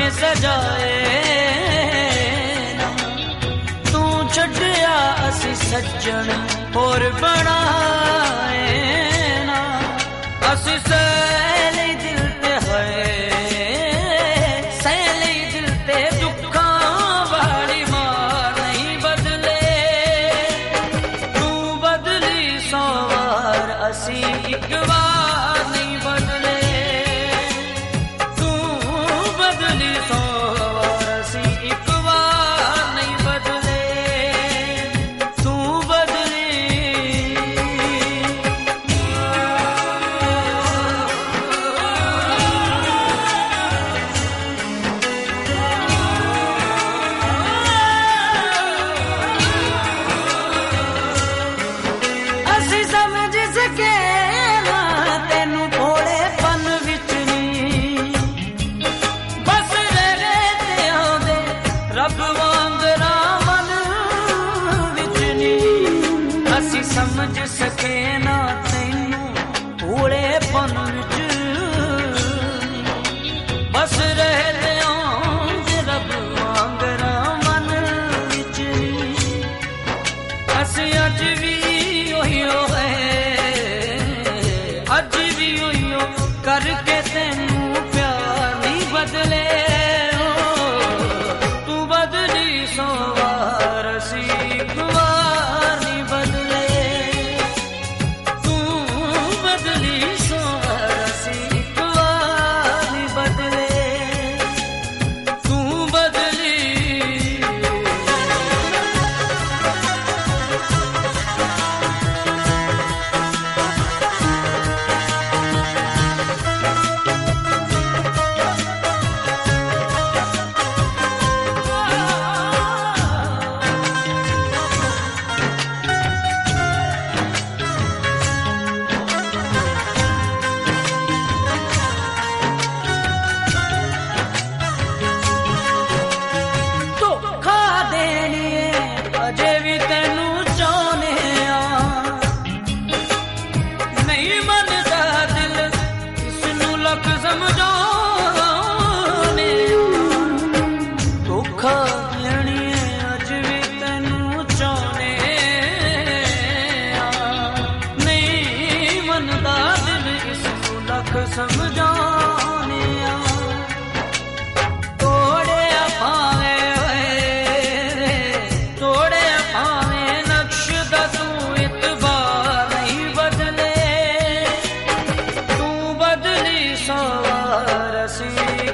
सजाए ना तू छड्डिया असी सज्जन होर बनाए ना असी सैली दिल ते है सैली दिल ते दुखां वाली मार नहीं बदले तू बदली सौ वार असी एक बार नहीं बदले समझ सके ना तैनू थोड़े पन विच बस रहते रब वांगरा मन विच असी अज भी उहियो है अज भी उहियो करके तैनू प्यार नहीं बदले तू बदली सौ वार असी एक बार नहीं बदले समझाने तोड़े पावे नक्श दा तू इतबार नहीं बदले तू बदली सवार असी